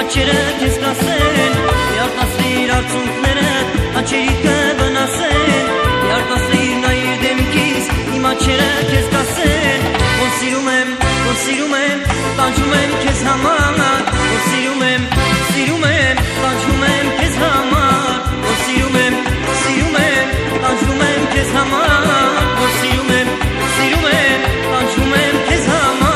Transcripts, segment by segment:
աչերը քեզ կասեն, արտասիր արցունքներդ աչերիդ կվնասեն, արտասիր նայիր դեմքիս, իմ աչերը քեզ կասեն, որ սիրում եմ, տանջում եմ քեզ համար, որ սիրում եմ, տանջում եմ քեզ համար, որ սիրում եմ, տանջում եմ քեզ համար, որ սիրում եմ, տանջում եմ քեզ համար։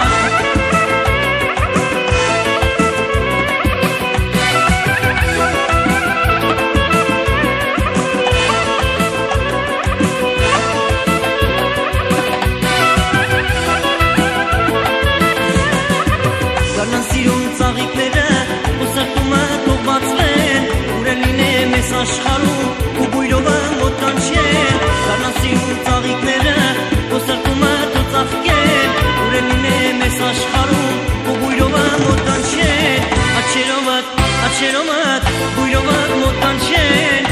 Աշխարհում ու բույրովը մոտ կանչեն, դառնասիրուն ծաղիկները, ու սրտումը դու ծաղկեն, ուրելին է մեզ աշխարհում ու բույրովը մոտ կանչեն, աչերովդ, բույրովը մոտ կանչեն,